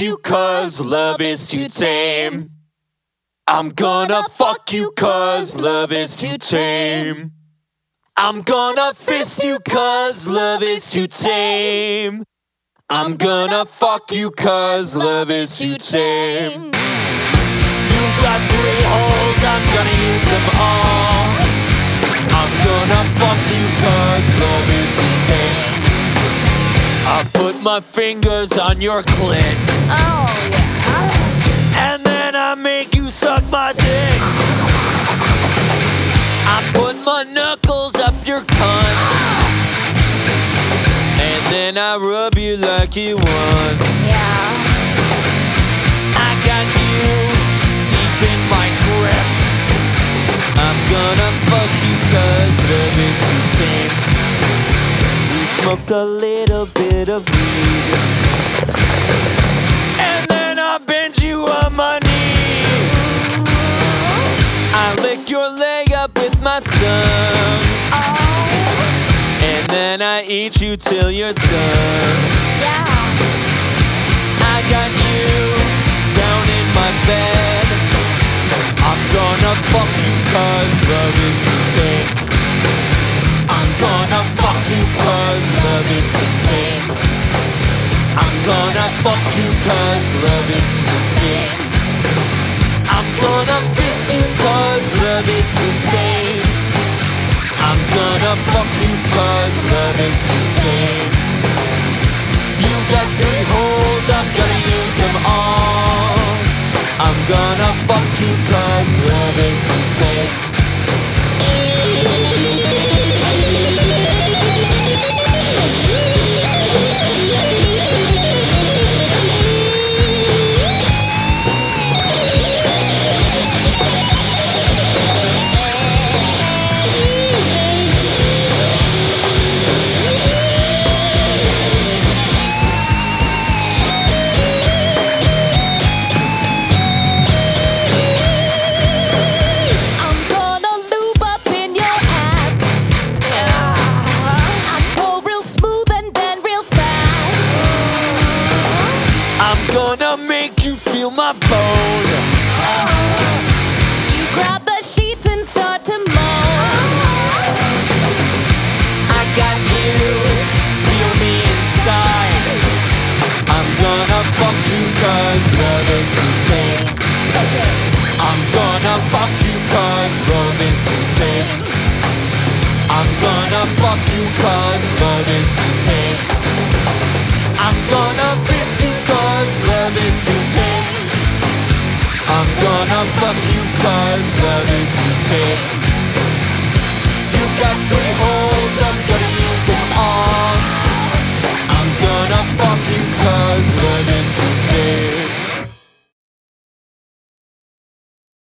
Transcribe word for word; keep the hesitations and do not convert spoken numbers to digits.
you cause love is too tame. I'm gonna fuck you cause love is too tame. I'm gonna fist you cause love is too tame. I'm gonna fuck you cause love is too tame. You got three holes, I'm gonna use them all. I'm gonna fuck you cause love is too tame. I put my fingers on your clit. Oh, yeah. And then I make you suck my dick. I put my knuckles up your cunt. And then I rub you like you want. Yeah. I got you deep in my grip. I'm gonna fuck you cause love is too tame. We smoke a little bit of weed. And then I bend you on my knees. I lick your leg up with my tongue. Oh, And then I eat you till you're done. yeah. I got you down in my bed. I'm gonna fuck you cause love is too tame. I'm gonna fuck you cause love is too tame. I'm gonna fuck you cause love is too tame. I'm gonna fist you cause love is too tame. I'm gonna fuck you cause love is too tame. You got three holes, I'm gonna use them all. I'm gonna fuck you cause love is too tame. I'm gonna lube up in your ass. I go real smooth and then real fast. I'm gonna make you feel my bone. You grab the sheets and start to moan. I got you, feel me inside. I'm gonna fuck you cause love is too tame. I'm gonna fuck you cause love is too tame. I'm gonna fuck you cause love is too tame. I'm gonna fist you cause love is too tame. I'm gonna fuck you cause love is too tame. You got three holes.